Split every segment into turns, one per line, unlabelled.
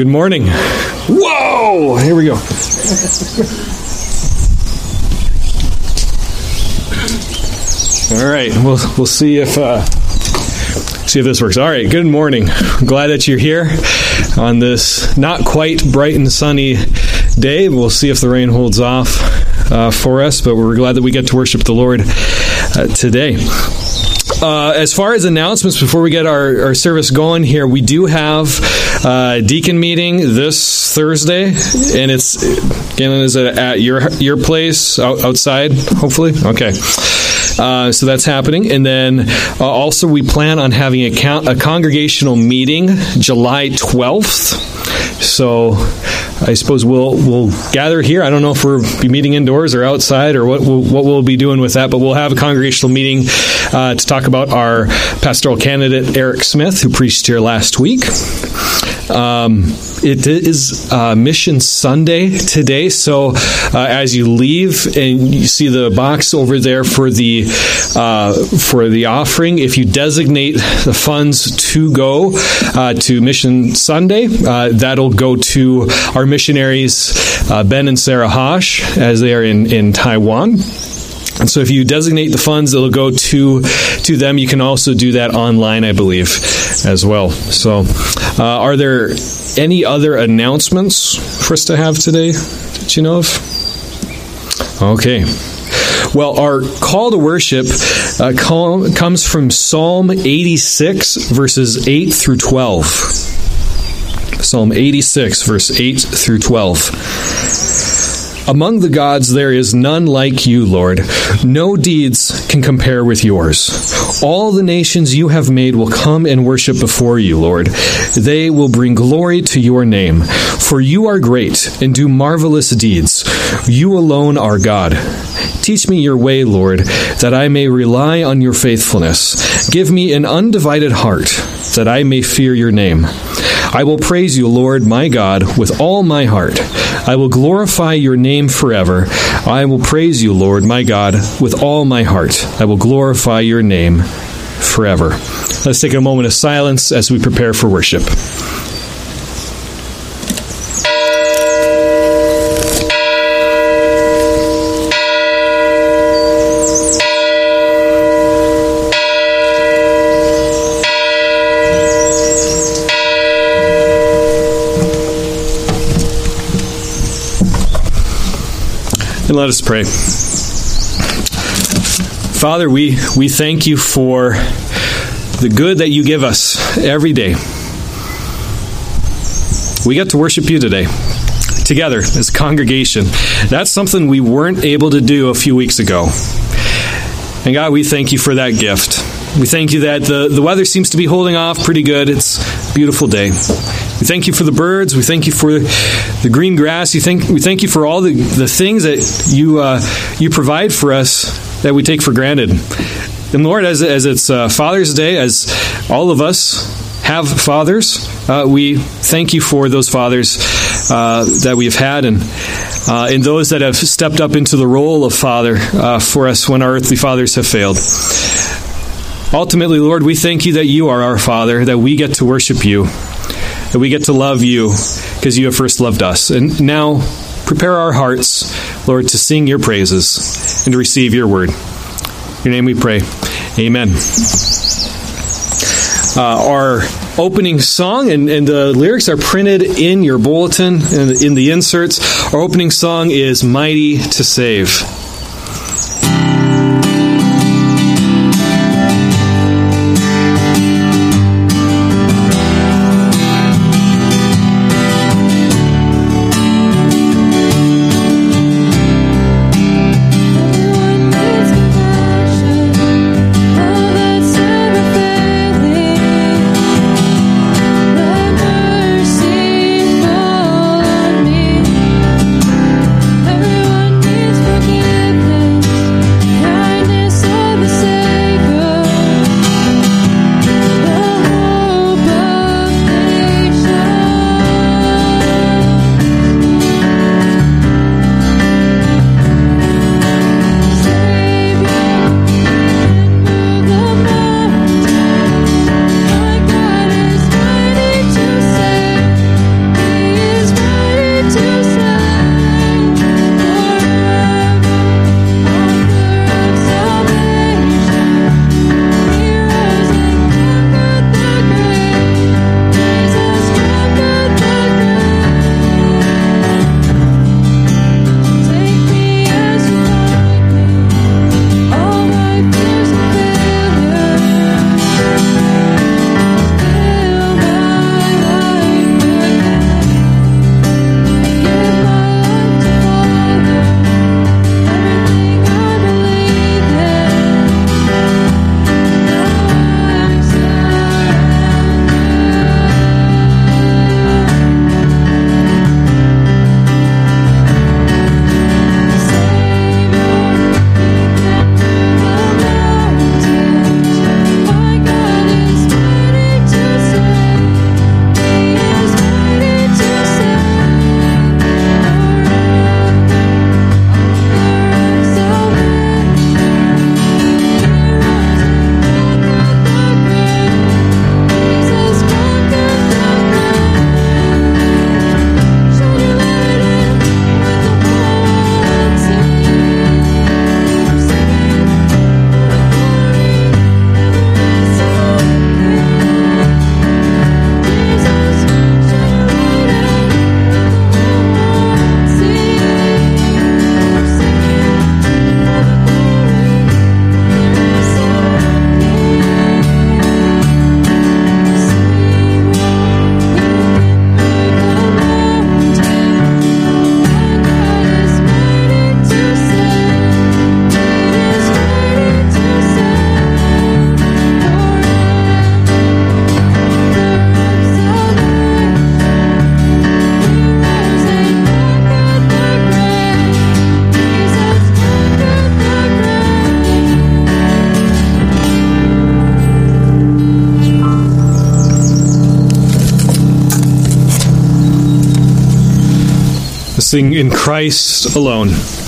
Good morning. Whoa! Here we go. All right, we'll see if this works. All right, good morning. I'm glad that you're here on this not quite bright and sunny day. We'll see if the rain holds off for us, but we're glad that we get to worship the Lord today. As far as announcements, before we get our service going here, we do have a deacon meeting this Thursday, and is it at your place outside? Hopefully, okay. So that's happening, and then also we plan on having a congregational meeting July 12th. So I suppose we'll gather here. I don't know if we'll be meeting indoors or outside or what we'll be doing with that, but we'll have a congregational meeting to talk about our pastoral candidate, Eric Smith, who preached here last week. It is Mission Sunday today, so as you leave and you see the box over there for the offering, if you designate the funds to go to Mission Sunday, that'll go to our missionaries Ben and Sarah Hosh as they are in Taiwan. And so if you designate the funds, it'll go to them. You can also do that online, I believe, as well. So are there any other announcements for us to have today that you know of? Okay. Well, our call to worship comes from Psalm 86, verses 8 through 12. Psalm 86, verse 8 through 12. Among the gods there is none like you, Lord. No deeds can compare with yours. All the nations you have made will come and worship before you, Lord. They will bring glory to your name. For you are great and do marvelous deeds. You alone are God. Teach me your way, Lord, that I may rely on your faithfulness. Give me an undivided heart, that I may fear your name. I will praise you, Lord, my God, with all my heart. I will glorify your name forever. I will praise you, Lord, my God, with all my heart. I will glorify your name forever. Let's take a moment of silence as we prepare for worship. And let us pray. Father, we thank you for the good that you give us every day. We get to worship you today, together as a congregation. That's something we weren't able to do a few weeks ago. And God, we thank you for that gift. We thank you that the weather seems to be holding off pretty good. It's a beautiful day. We thank you for the birds. We thank you for the green grass. We thank you for all the things that you provide for us that we take for granted. And Lord, as it's Father's Day, as all of us have fathers, we thank you for those fathers that we've had and those that have stepped up into the role of father for us when our earthly fathers have failed. Ultimately, Lord, we thank you that you are our Father, that we get to worship you, that we get to love you because you have first loved us. And now, prepare our hearts, Lord, to sing your praises and to receive your word. In your name we pray. Amen. Our opening song and the lyrics are printed in your bulletin, in the inserts. Our opening song is Mighty to Save.
Everyone is broken.
trusting in Christ alone.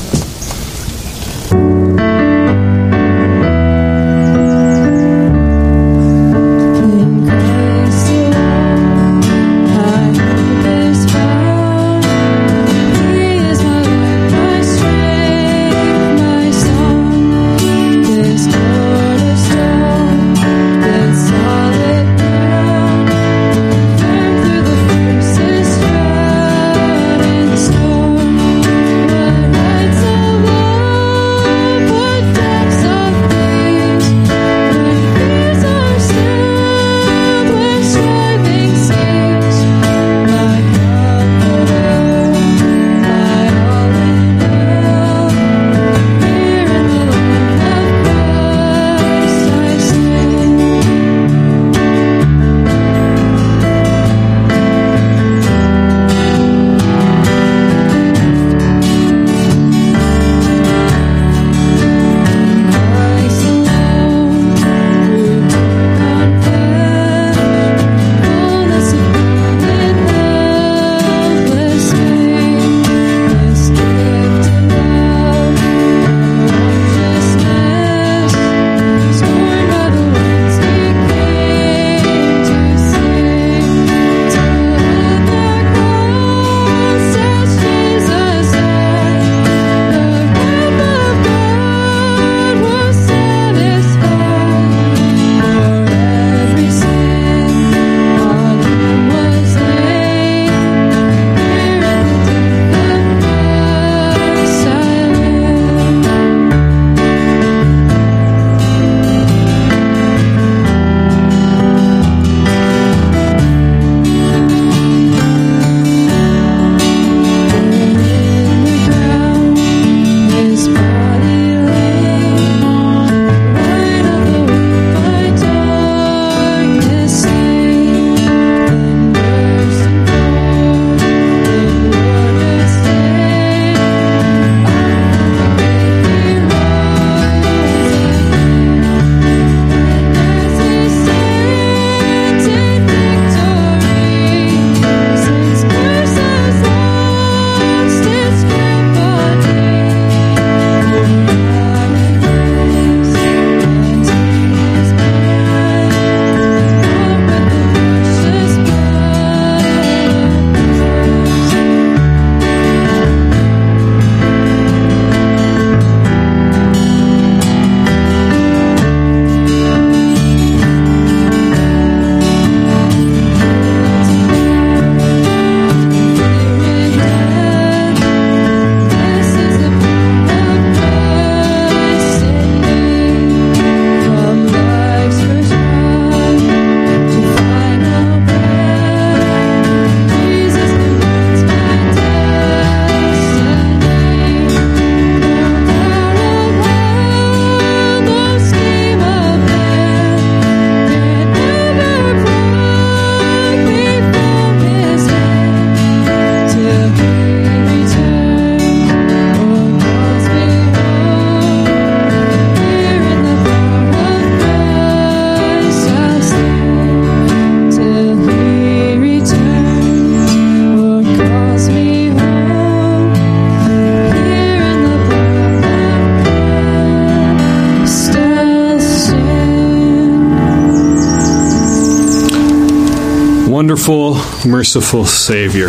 Wonderful, merciful Savior.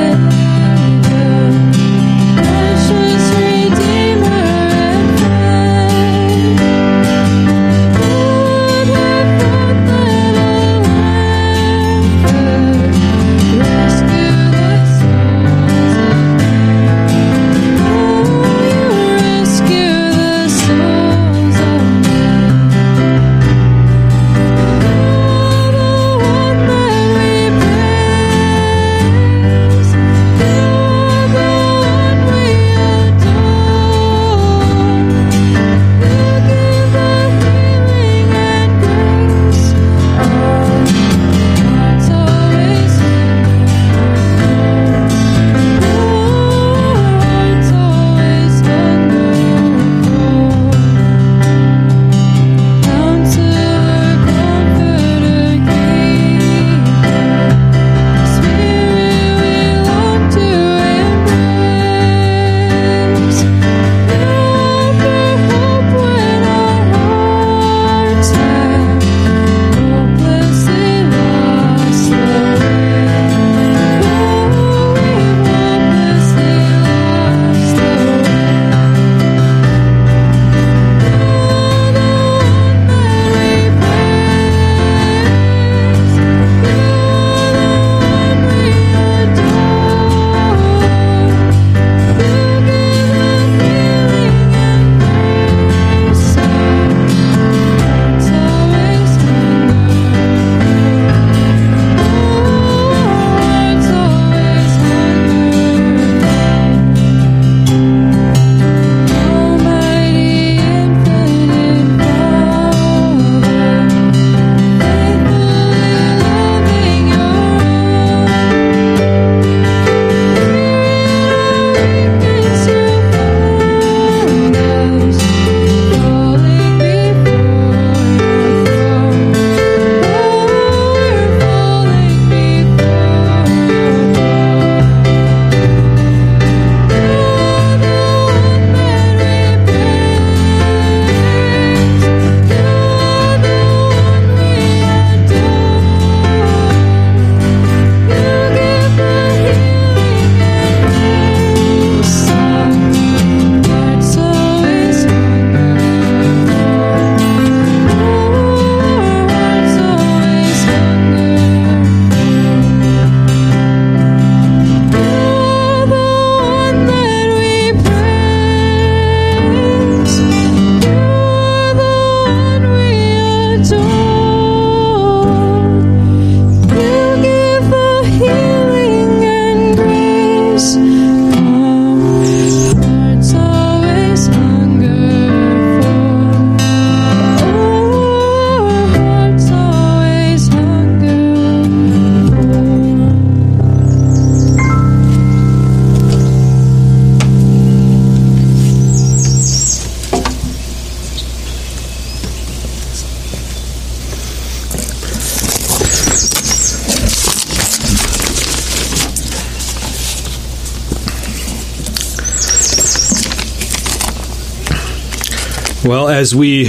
Redeemer and friend.
Well, as we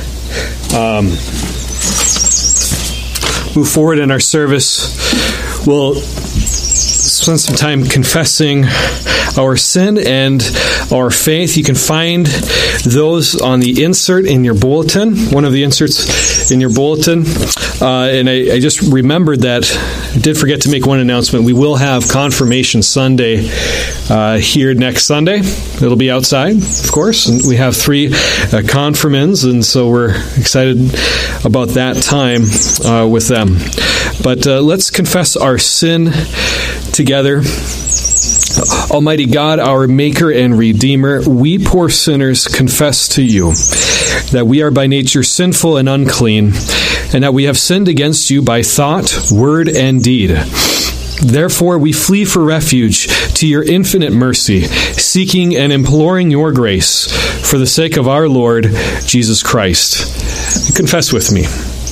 move forward in our service, we'll spend some time confessing our sin and our faith. You can find those on the insert in your bulletin, one of the inserts in your bulletin. And I just remembered that I did forget to make one announcement. We will have Confirmation Sunday here next Sunday. It'll be outside, of course. And we have 3 confirmands, and so we're excited about that time with them. But let's confess our sin together. Almighty God, our Maker and Redeemer, we poor sinners confess to you that we are by nature sinful and unclean, and that we have sinned against you by thought, word, and deed. Therefore, we flee for refuge to your infinite mercy, seeking and imploring your grace for the sake of our Lord Jesus Christ. Confess with me.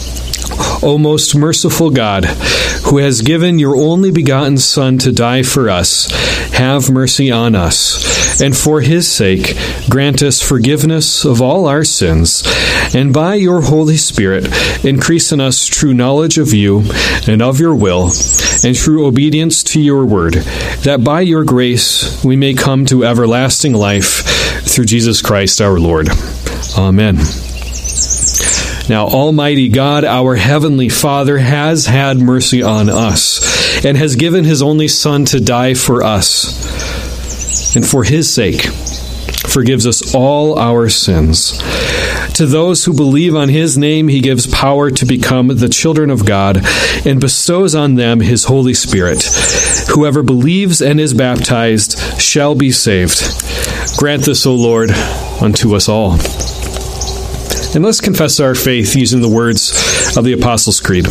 O most merciful God, who has given your only begotten Son to die for us, have mercy on us, and for his sake grant us forgiveness of all our sins, and by your Holy Spirit increase in us true knowledge of you and of your will, and true obedience to your word, that by your grace we may come to everlasting life through Jesus Christ our Lord. Amen. Now, Almighty God, our Heavenly Father, has had mercy on us and has given his only Son to die for us, and for his sake forgives us all our sins. To those who believe on his name, he gives power to become the children of God and bestows on them his Holy Spirit. Whoever believes and is baptized shall be saved. Grant this, O Lord, unto us all. And let's confess our faith using the words of the Apostles' Creed.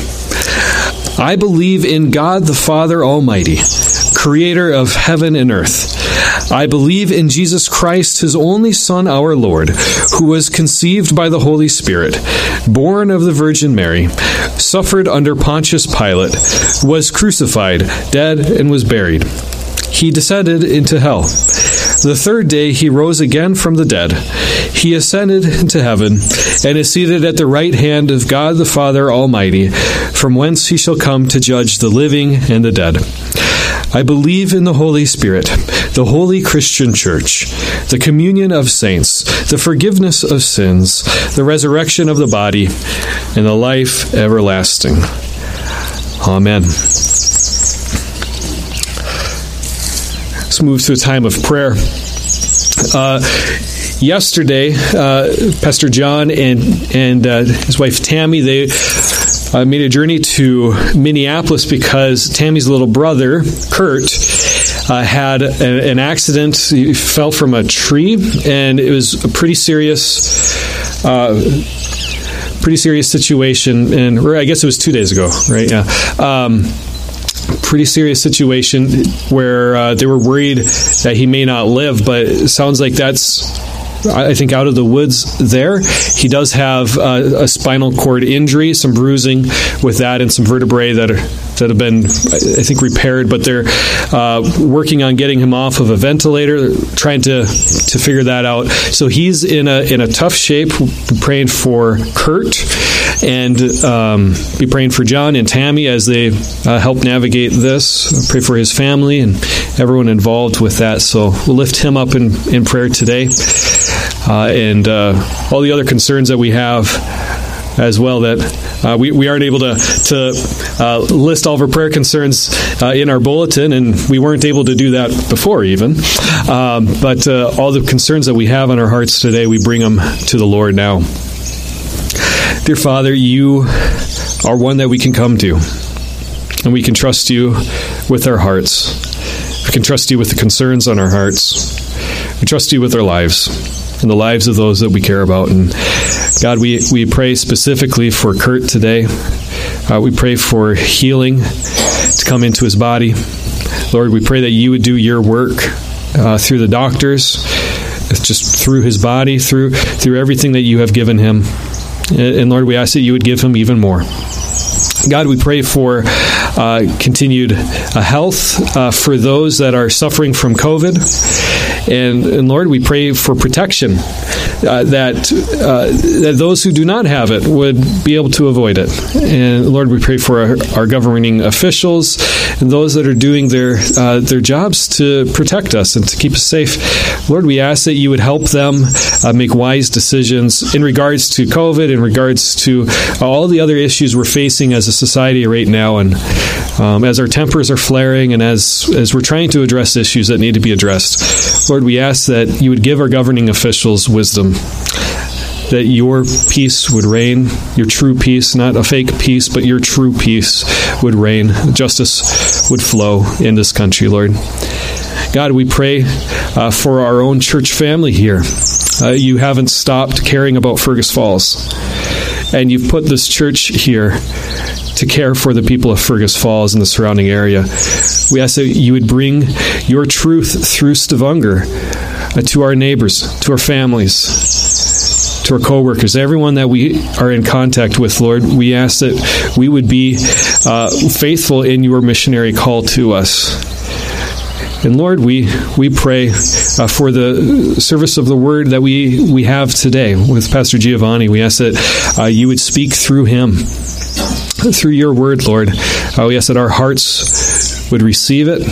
I believe in God the Father Almighty, creator of heaven and earth. I believe in Jesus Christ, his only Son, our Lord, who was conceived by the Holy Spirit, born of the Virgin Mary, suffered under Pontius Pilate, was crucified, dead, and was buried. He descended into hell. The 3rd day he rose again from the dead. He ascended into heaven and is seated at the right hand of God the Father Almighty, from whence he shall come to judge the living and the dead. I believe in the Holy Spirit, the holy Christian Church, the communion of saints, the forgiveness of sins, the resurrection of the body, and the life everlasting. Amen. Let's move to a time of prayer. Yesterday, Pastor John and his wife Tammy, they made a journey to Minneapolis because Tammy's little brother, Kurt, had an accident. He fell from a tree, and it was a pretty serious situation. And I guess it was 2 days ago, right? Yeah. Pretty serious situation where they were worried that he may not live, but it sounds like that's, I think, out of the woods there. He does have a spinal cord injury, some bruising with that, and some vertebrae that have been, I think, repaired, but they're working on getting him off of a ventilator, trying to figure that out. So he's in a tough shape. We're praying for Kurt, and be praying for John and Tammy as they help navigate this. Pray for his family and everyone involved with that. So we'll lift him up in prayer today, and all the other concerns that we have as well, that we aren't able to list all of our prayer concerns in our bulletin, and we weren't able to do that before even. But all the concerns that we have on our hearts today, we bring them to the Lord now. Dear Father, you are one that we can come to, and we can trust you with our hearts. We can trust you with the concerns on our hearts. We trust you with our lives and the lives of those that we care about. And God, we pray specifically for Kurt today. We pray for healing to come into his body. Lord, we pray that you would do your work through the doctors, just through his body, through everything that you have given him. And Lord, we ask that you would give him even more. God, we pray for continued health for those that are suffering from COVID. And Lord, we pray for protection, that those who do not have it would be able to avoid it. And Lord, we pray for our governing officials and those that are doing their jobs to protect us and to keep us safe. Lord, we ask that you would help them make wise decisions in regards to COVID, in regards to all the other issues we're facing as a society right now, and as our tempers are flaring and as we're trying to address issues that need to be addressed. Lord, we ask that you would give our governing officials wisdom, that your peace would reign, your true peace, not a fake peace, but your true peace would reign. Justice would flow in this country, Lord. God, we pray for our own church family here. You haven't stopped caring about Fergus Falls, and you've put this church here to care for the people of Fergus Falls and the surrounding area. We ask that you would bring your truth through Stavanger to our neighbors, to our families, to our co-workers, everyone that we are in contact with, Lord. We ask that we would be faithful in your missionary call to us. And Lord, we pray for the service of the word that we have today with Pastor Giovanni. We ask that you would speak through him, through your word, Lord. We ask that our hearts would receive it,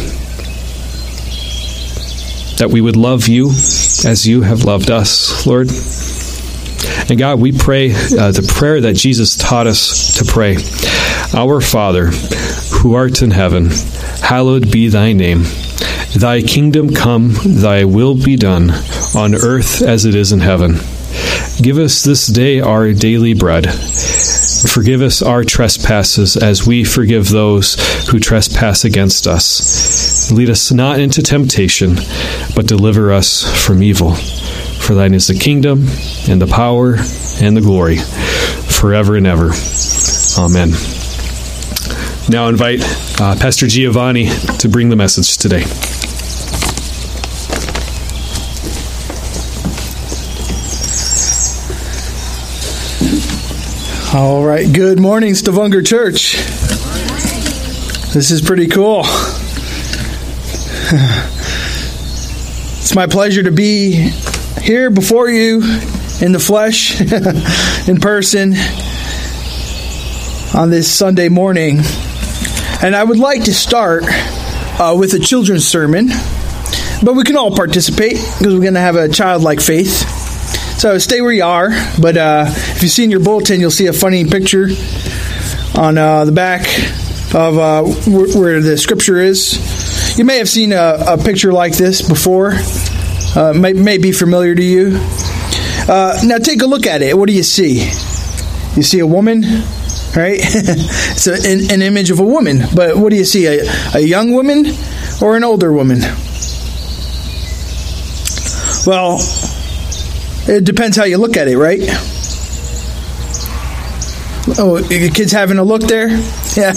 that we would love you as you have loved us, Lord. And God, we pray the prayer that Jesus taught us to pray. Our Father, who art in heaven, hallowed be thy name. Thy kingdom come, thy will be done, on earth as it is in heaven. Give us this day our daily bread. Forgive us our trespasses as we forgive those who trespass against us. Lead us not into temptation, but deliver us from evil. For thine is the kingdom, and the power, and the glory, forever and ever. Amen. Now I invite Pastor Giovanni to bring the message today.
All right. Good morning, Stavanger Church. This is pretty cool. It's my pleasure to be here before you in the flesh, in person, on this Sunday morning. And I would like to start with a children's sermon, but we can all participate because we're going to have a childlike faith. So stay where you are, but if you see in your bulletin, you'll see a funny picture on the back of where the scripture is. You may have seen a picture like this before. May be familiar to you. Now take a look at it. What do you see? You see a woman, right? It's an image of a woman. But what do you see? A young woman or an older woman? Well, it depends how you look at it, right? Oh, the kids having a look there? Yeah.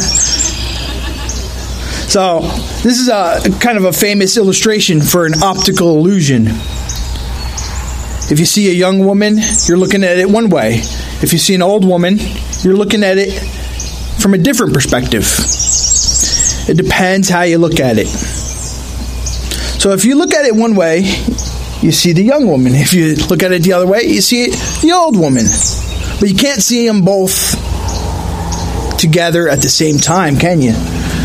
So, this is a kind of a famous illustration for an optical illusion. If you see a young woman, you're looking at it one way. If you see an old woman, you're looking at it from a different perspective. It depends how you look at it. So, if you look at it one way, you see the young woman. If you look at it the other way, you see the old woman. But you can't see them both together at the same time, can you?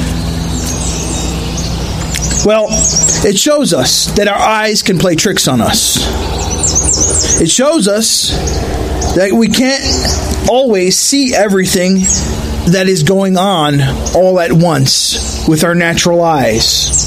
Well, it shows us that our eyes can play tricks on us. It shows us that we can't always see everything that is going on all at once with our natural eyes.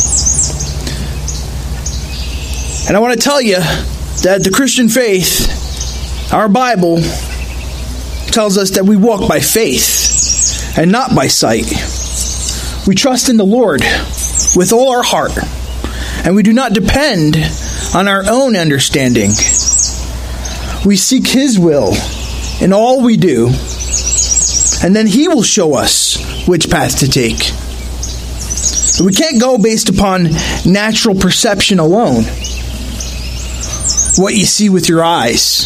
And I want to tell you that the Christian faith, our Bible, tells us that we walk by faith and not by sight. We trust in the Lord with all our heart, and we do not depend on our own understanding. We seek His will in all we do, and then He will show us which path to take. We can't go based upon natural perception alone. What you see with your eyes.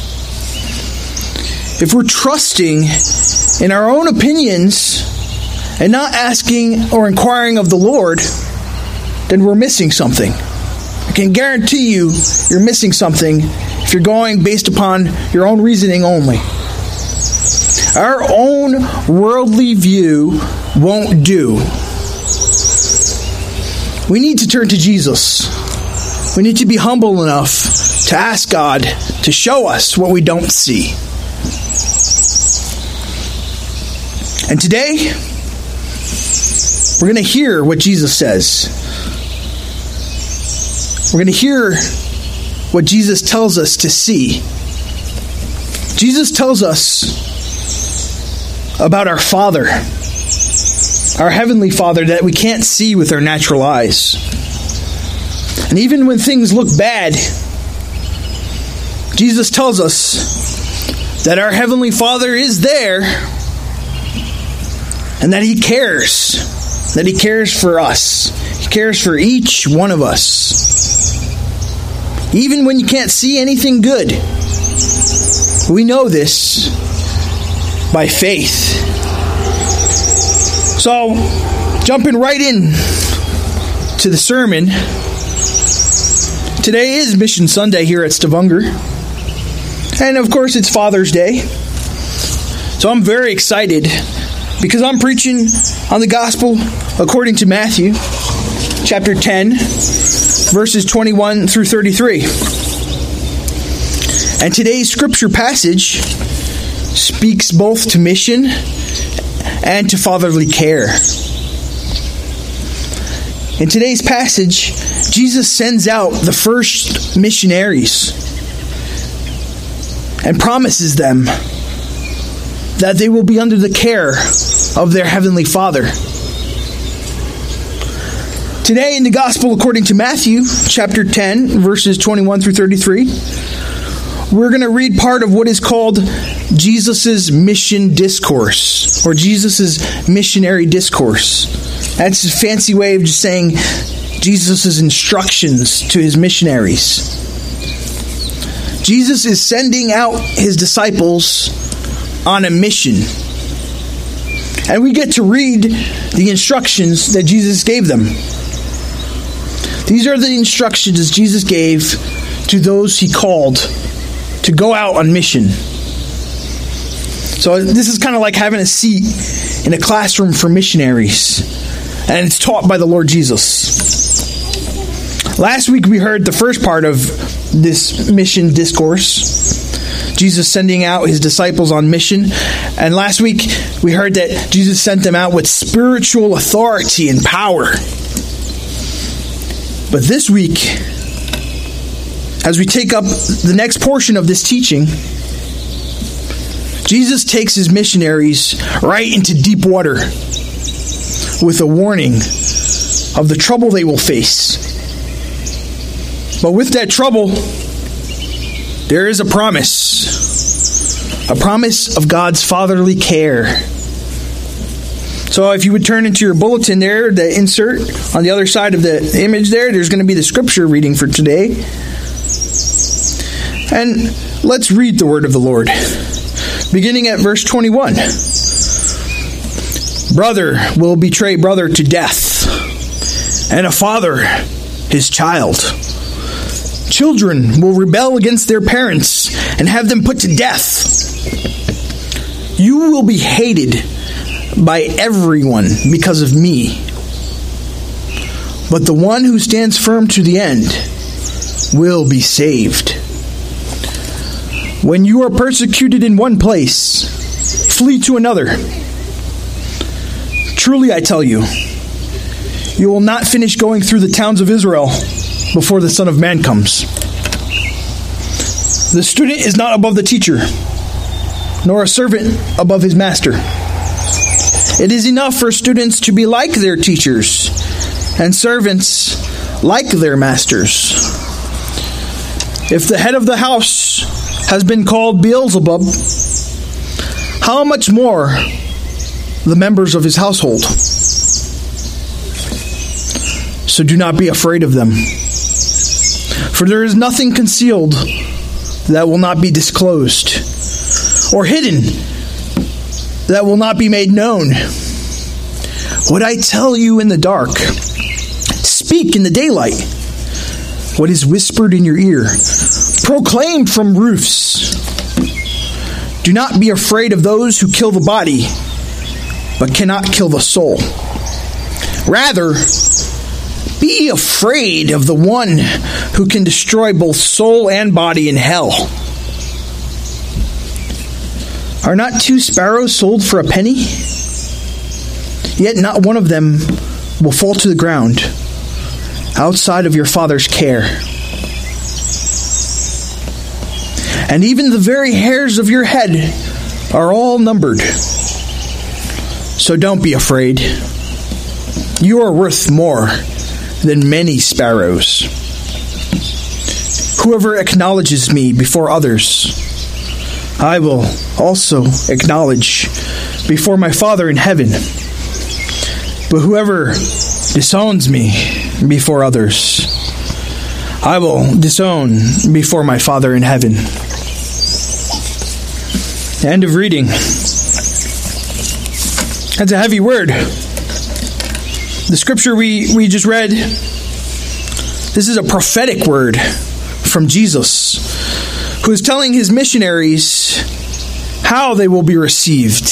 If we're trusting in our own opinions and not asking or inquiring of the Lord, then we're missing something. I can guarantee you, you're missing something if you're going based upon your own reasoning only. Our own worldly view won't do. We need to turn to Jesus. We need to be humble enough to ask God to show us what we don't see. And today, we're going to hear what Jesus says. We're going to hear what Jesus tells us to see. Jesus tells us about our Father, our Heavenly Father, that we can't see with our natural eyes. And even when things look bad, Jesus tells us that our Heavenly Father is there and that He cares. That He cares for us. He cares for each one of us. Even when you can't see anything good, we know this by faith. So, jumping right in to the sermon, today is Mission Sunday here at Stavanger. And of course, it's Father's Day. So I'm very excited because I'm preaching on the Gospel according to Matthew, chapter 10, verses 21 through 33. And today's scripture passage speaks both to mission and to fatherly care. In today's passage, Jesus sends out the first missionaries and promises them that they will be under the care of their Heavenly Father. Today in the Gospel according to Matthew, chapter 10, verses 21 through 33, we're going to read part of what is called Jesus' mission discourse, or Jesus' missionary discourse. That's a fancy way of just saying Jesus' instructions to His missionaries. Jesus is sending out His disciples on a mission. And we get to read the instructions that Jesus gave them. These are the instructions Jesus gave to those He called to go out on mission. So this is kind of like having a seat in a classroom for missionaries. And it's taught by the Lord Jesus. Last week we heard the first part of this mission discourse. Jesus sending out His disciples on mission. And last week we heard that Jesus sent them out with spiritual authority and power. But this week, as we take up the next portion of this teaching, Jesus takes His missionaries right into deep water with a warning of the trouble they will face. But with that trouble, there is a promise of God's fatherly care. So if you would turn into your bulletin there, the insert on the other side of the image there's going to be the scripture reading for today. And let's read the word of the Lord. Beginning at verse 21. Brother will betray brother to death, and a father his child. Children will rebel against their parents and have them put to death. You will be hated by everyone because of me. But the one who stands firm to the end will be saved. When you are persecuted in one place, flee to another. Truly I tell you, you will not finish going through the towns of Israel before the Son of Man comes. The student is not above the teacher, nor a servant above his master. It is enough for students to be like their teachers, and servants like their masters. If the head of the house has been called Beelzebub, how much more the members of his household? So do not be afraid of them. For there is nothing concealed that will not be disclosed, or hidden that will not be made known. What I tell you in the dark, speak in the daylight. What is whispered in your ear, proclaim from roofs. Do not be afraid of those who kill the body, but cannot kill the soul. Rather, be afraid of the one who can destroy both soul and body in hell. Are not 2 sparrows sold for a penny? Yet not one of them will fall to the ground outside of your Father's care. And even the very hairs of your head are all numbered. So don't be afraid. You are worth more than many sparrows. Whoever acknowledges me before others, I will also acknowledge before my Father in heaven. But whoever disowns me before others, I will disown before my Father in heaven. End of reading. That's a heavy word. The scripture we just read, this is a prophetic word from Jesus, who is telling his missionaries how they will be received.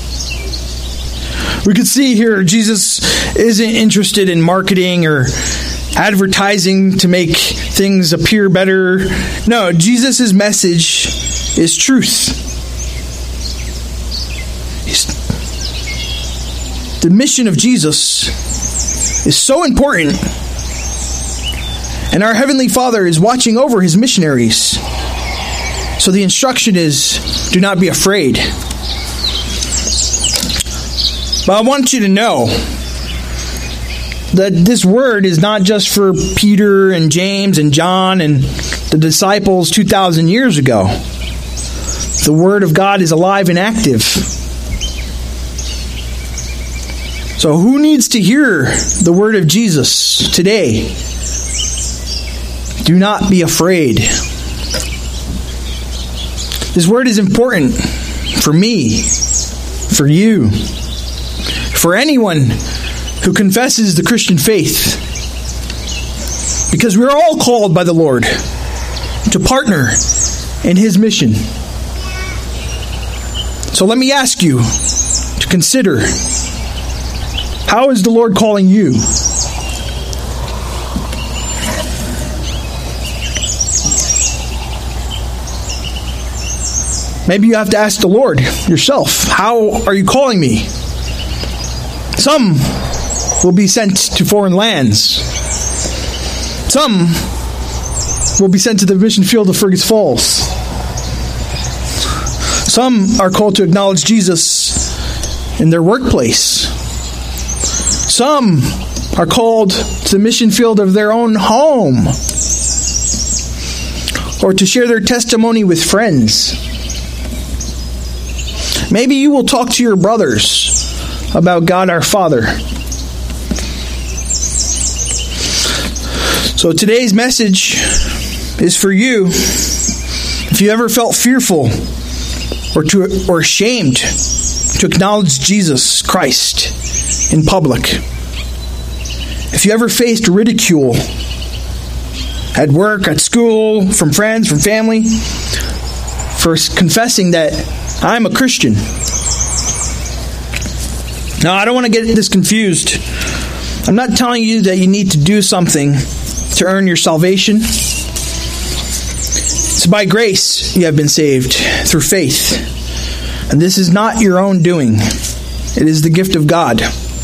We could see here Jesus isn't interested in marketing or advertising to make things appear better. No, Jesus' message is truth. The mission of Jesus is so important, and our Heavenly Father is watching over his missionaries. So the instruction is, do not be afraid. But I want you to know that this word is not just for Peter and James and John and the disciples 2,000 years ago. The Word of God is alive and active. So who needs to hear the word of Jesus today? Do not be afraid. This word is important for me, for you, for anyone who confesses the Christian faith. Because we're all called by the Lord to partner in his mission. So let me ask you to consider, how is the Lord calling you? Maybe you have to ask the Lord yourself, how are you calling me? Some will be sent to foreign lands. Some will be sent to the mission field of Fergus Falls. Some are called to acknowledge Jesus in their workplace. Some are called to the mission field of their own home, or to share their testimony with friends. Maybe you will talk to your brothers about God our Father. So today's message is for you. If you ever felt fearful or ashamed to acknowledge Jesus Christ in public, if you ever faced ridicule at work, at school, from friends, from family, for confessing that I'm a Christian. Now, I don't want to get this confused. I'm not telling you that you need to do something to earn your salvation. It's by grace you have been saved through faith. And this is not your own doing. It is the gift of God.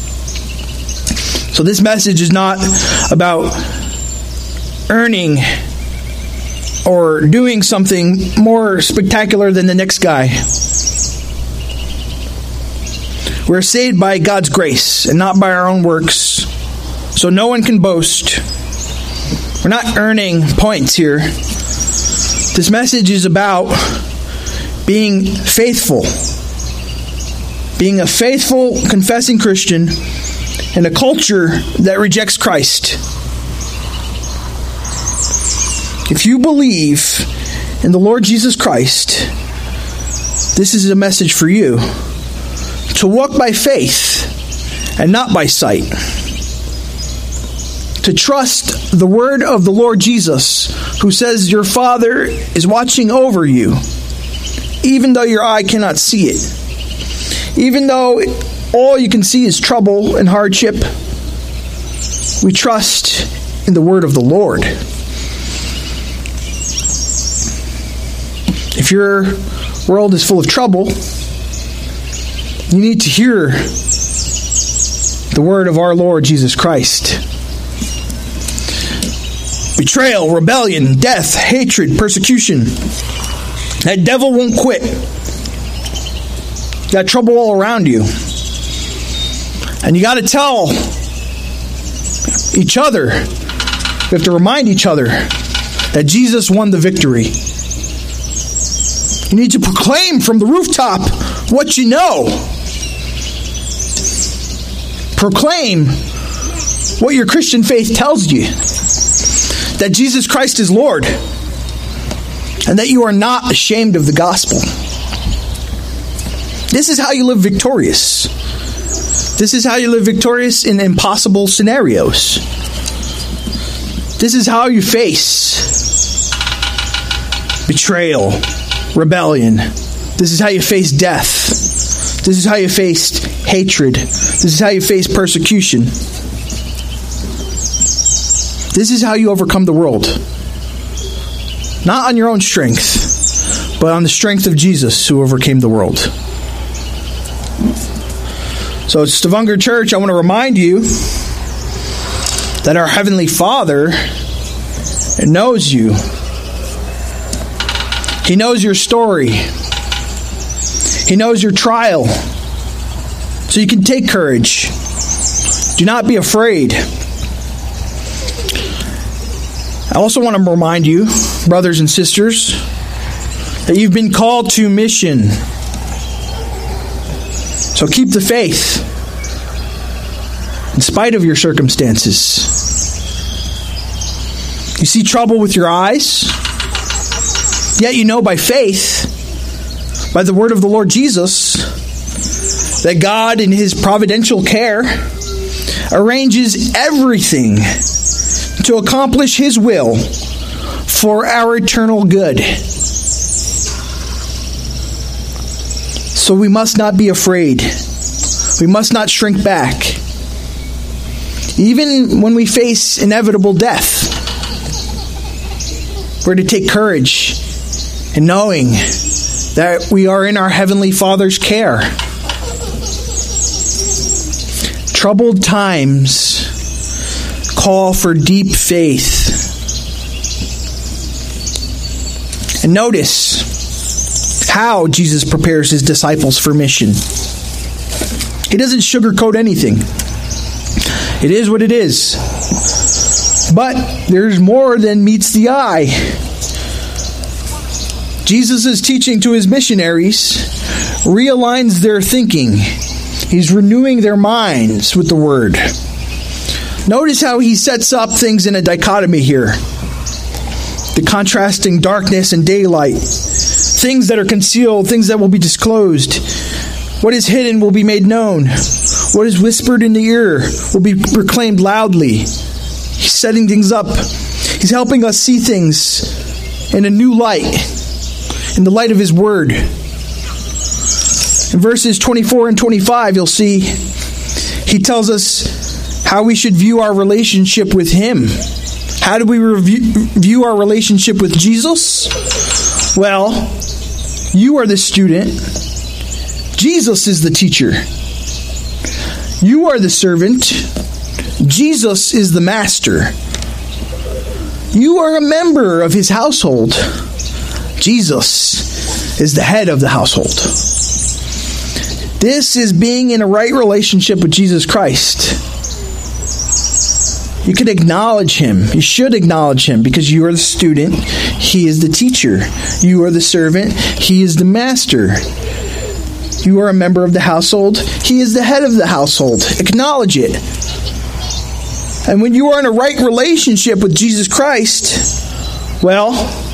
So this message is not about earning or doing something more spectacular than the next guy. We're saved by God's grace and not by our own works. So no one can boast. We're not earning points here. This message is about being faithful. Being a faithful, confessing Christian in a culture that rejects Christ. If you believe in the Lord Jesus Christ, this is a message for you. To walk by faith and not by sight. To trust the word of the Lord Jesus, who says your Father is watching over you, even though your eye cannot see it. Even though all you can see is trouble and hardship, we trust in the word of the Lord. If your world is full of trouble, you need to hear the word of our Lord Jesus Christ. Betrayal, rebellion, death, hatred, persecution. That devil won't quit. Got trouble all around you. And you got to tell each other, we have to remind each other that Jesus won the victory. You need to proclaim from the rooftop what you know. Proclaim what your Christian faith tells you. That Jesus Christ is Lord. And that you are not ashamed of the gospel. This is how you live victorious. This is how you live victorious in impossible scenarios. This is how you face betrayal, rebellion. This is how you face death. This is how you face hatred. This is how you face persecution. This is how you overcome the world. Not on your own strength, but on the strength of Jesus who overcame the world. So, Stavanger Church, I want to remind you that our Heavenly Father knows you. He knows your story. He knows your trial. So you can take courage. Do not be afraid. I also want to remind you, brothers and sisters, that you've been called to mission. So keep the faith in spite of your circumstances. You see trouble with your eyes, yet you know by faith, by the word of the Lord Jesus, that God in His providential care arranges everything to accomplish His will for our eternal good. So we must not be afraid. We must not shrink back. Even when we face inevitable death, we're to take courage in knowing that we are in our Heavenly Father's care. Troubled times call for deep faith. And notice how Jesus prepares His disciples for mission. He doesn't sugarcoat anything. It is what it is. But there's more than meets the eye. Jesus' teaching to His missionaries realigns their thinking. He's renewing their minds with the Word. Notice how He sets up things in a dichotomy here. The contrasting darkness and daylight. Things that are concealed, things that will be disclosed. What is hidden will be made known. What is whispered in the ear will be proclaimed loudly. He's setting things up. He's helping us see things in a new light, in the light of His Word. In verses 24 and 25, you'll see He tells us how we should view our relationship with Him. How do we view our relationship with Jesus? Well, you are the student. Jesus is the teacher. You are the servant. Jesus is the master. You are a member of His household. Jesus is the head of the household. This is being in a right relationship with Jesus Christ. You can acknowledge Him. You should acknowledge Him because you are the student. He is the teacher. You are the servant. He is the master. You are a member of the household. He is the head of the household. Acknowledge it. And when you are in a right relationship with Jesus Christ, well,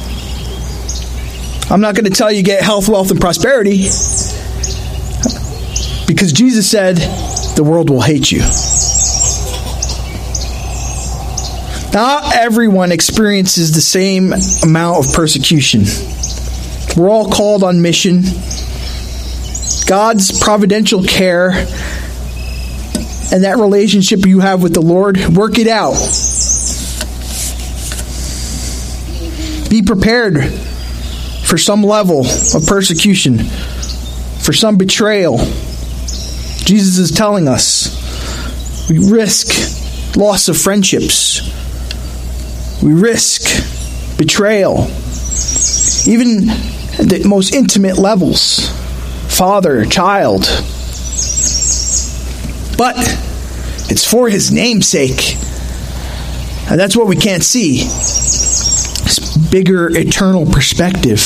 I'm not going to tell you get health, wealth, and prosperity. Because Jesus said, the world will hate you. Not everyone experiences the same amount of persecution. We're all called on mission. God's providential care and that relationship you have with the Lord, work it out. Be prepared for some level of persecution, for some betrayal. Jesus is telling us we risk loss of friendships. We risk betrayal. Even at the most intimate levels, father, child. But it's for His name's sake. And that's what we can't see. This bigger eternal perspective.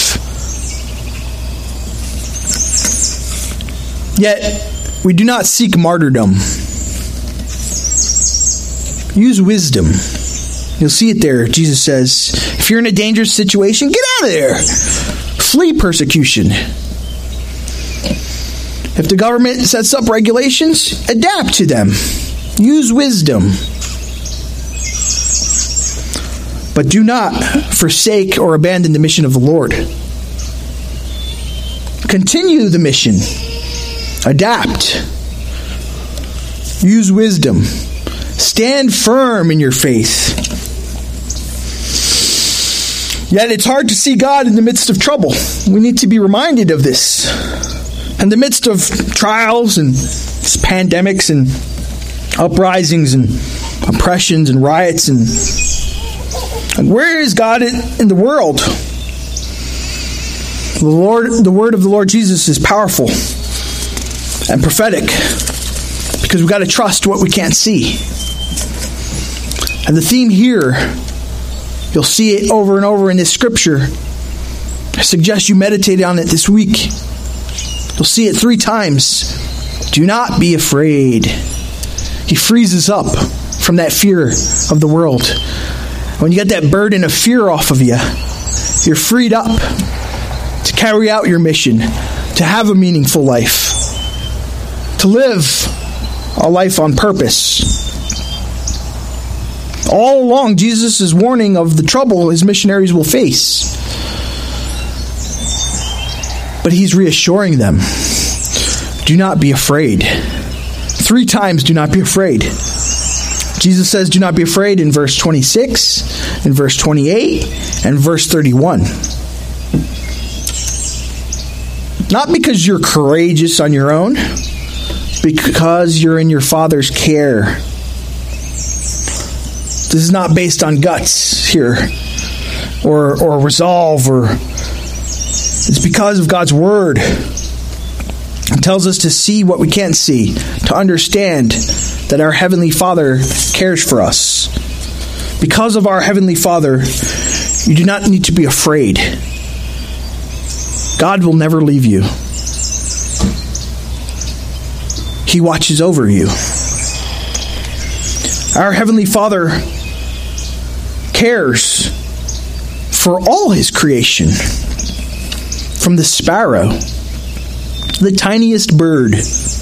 Yet, we do not seek martyrdom. Use wisdom. You'll see it there. Jesus says, if you're in a dangerous situation, get out of there. Flee persecution. If the government sets up regulations, adapt to them. Use wisdom. But do not forsake or abandon the mission of the Lord. Continue the mission. Adapt. Use wisdom. Stand firm in your faith. Yet it's hard to see God in the midst of trouble. We need to be reminded of this. In the midst of trials and pandemics and uprisings and oppressions and riots and where is God in the world? The word of the Lord Jesus is powerful and prophetic because we've got to trust what we can't see. And the theme here, you'll see it over and over in this scripture. I suggest you meditate on it this week. You'll see it 3 times. Do not be afraid. He frees us up from that fear of the world. When you get that burden of fear off of you, you're freed up to carry out your mission, to have a meaningful life, to live a life on purpose. All along, Jesus is warning of the trouble His missionaries will face. But He's reassuring them. Do not be afraid. 3 times, do not be afraid. Jesus says, do not be afraid in verse 26, in verse 28, and verse 31. Not because you're courageous on your own, because you're in your Father's care. This is not based on guts here, or resolve, or it's because of God's Word. It tells us to see what we can't see, to understand that our Heavenly Father cares for us. Because of our Heavenly Father, you do not need to be afraid. God will never leave you. He watches over you. Our Heavenly Father cares for all His creation, from the sparrow, the tiniest bird.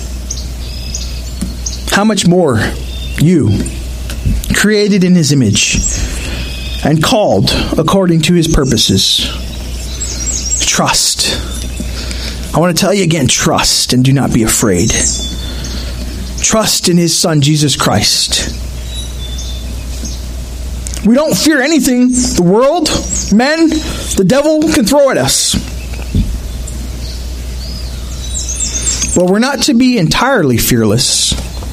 How much more you, created in His image and called according to His purposes. Trust. I want to tell you again, trust and do not be afraid. Trust in His Son, Jesus Christ. We don't fear anything the world, men, the devil can throw at us. But we're not to be entirely fearless.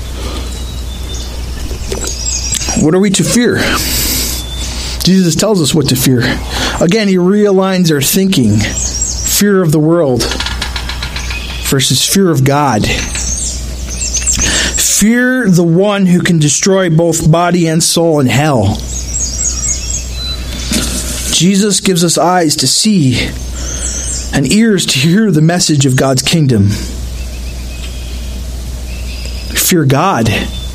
What are we to fear? Jesus tells us what to fear. Again, He realigns our thinking. Fear of the world versus fear of God. Fear the one who can destroy both body and soul in hell. Jesus gives us eyes to see and ears to hear the message of God's kingdom. Fear God.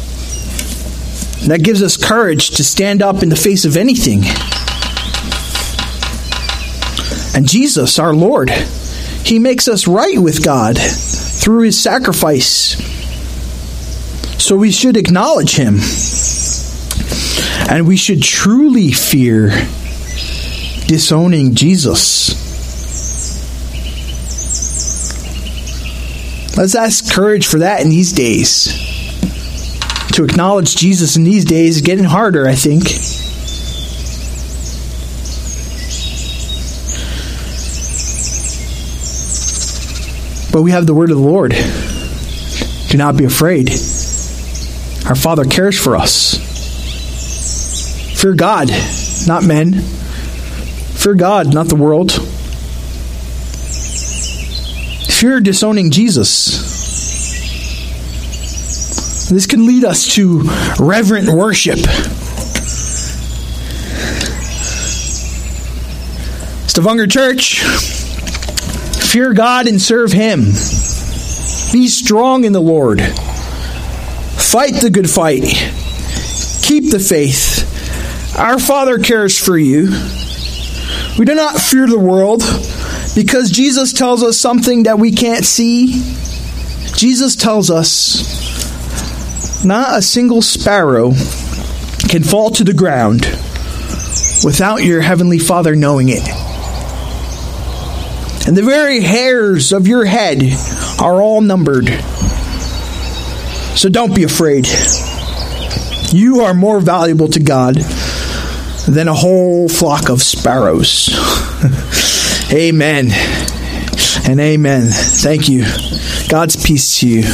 That gives us courage to stand up in the face of anything. And Jesus, our Lord, He makes us right with God through His sacrifice. So we should acknowledge him. And we should truly fear disowning Jesus. Let's ask courage for that in these days. To acknowledge Jesus in these days is getting harder, I think. But we have the word of the Lord. Do not be afraid. Our Father cares for us. Fear God, not men. Fear God, not the world. Fear disowning Jesus. This can lead us to reverent worship. Stavanger Church, fear God and serve Him. Be strong in the Lord. Fight the good fight. Keep the faith. Our Father cares for you. We do not fear the world because Jesus tells us something that we can't see. Jesus tells us not a single sparrow can fall to the ground without your heavenly Father knowing it. And the very hairs of your head are all numbered. So don't be afraid. You are more valuable to God than a whole flock of sparrows. Amen and amen. Thank you. God's peace to you.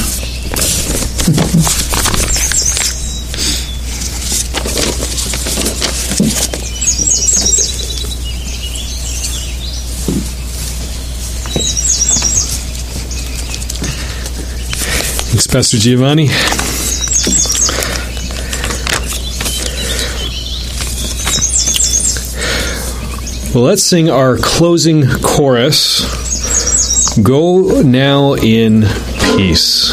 Thanks, Pastor Giovanni. Well, let's sing our closing chorus. Go now in peace.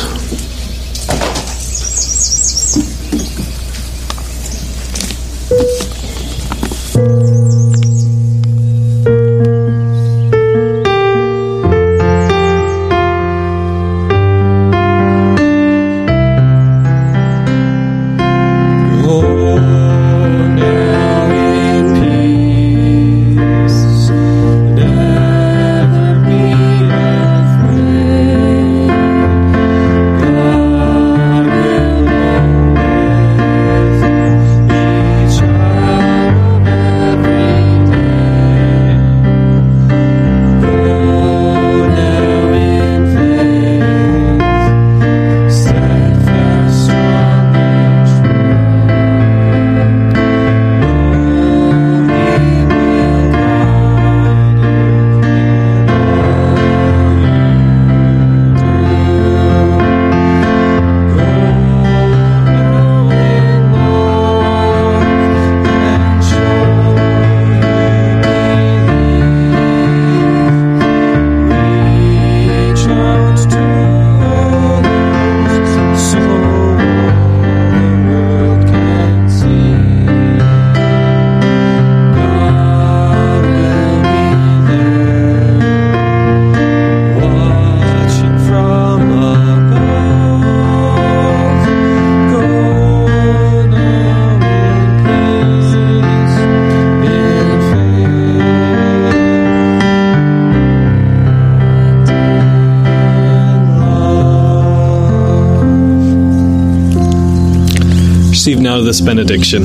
Receive now this benediction.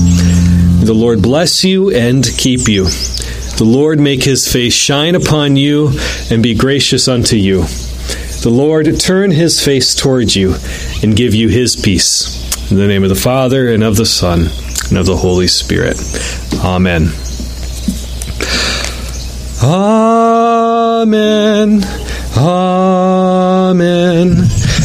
The Lord bless you and keep you. The Lord make his face shine upon you and be gracious unto you. The Lord turn his face towards you and give you his peace. In the name of the Father, and of the Son, and of the Holy Spirit. Amen. Amen. Amen.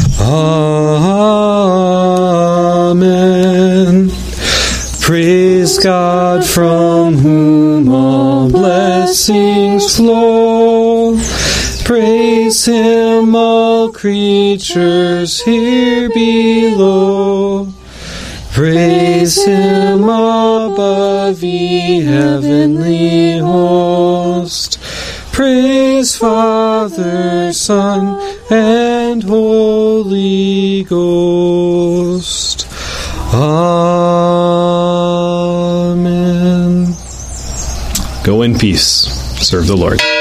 Amen. Praise God from whom all blessings flow. Praise him, all creatures here below. Praise him above, ye heavenly host. Praise Father, Father, Son, and Holy Ghost. Amen. Go in peace. Serve the Lord.